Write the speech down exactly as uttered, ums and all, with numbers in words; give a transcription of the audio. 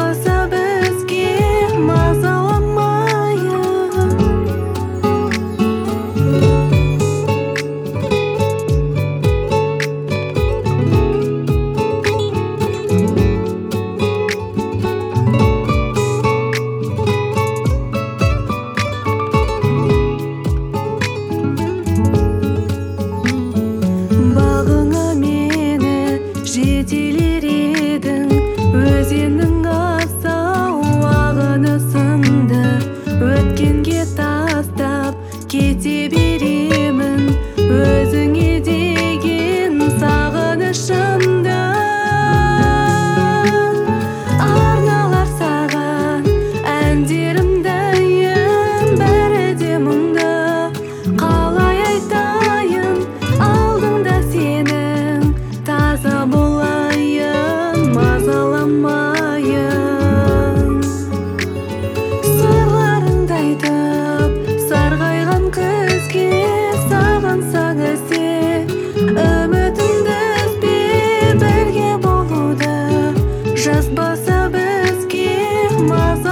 жазбаса бізге мазаламайын. Бағыңа мені жетелер едің, өзеннің асау ағыны сынды. Өткенге тастап кете беремін, өзіңе деген сағынышымды. Арналар саған әндерімдейін, бәрі де мұңды. Қалай айтайын, алдыңда сенің, таза болайын, мазаламайын. Сырларыңды айтып сарғайған күзге, сағынсаң ізде үмітіңді үзбе, бірге болуды жазбаса бізге маза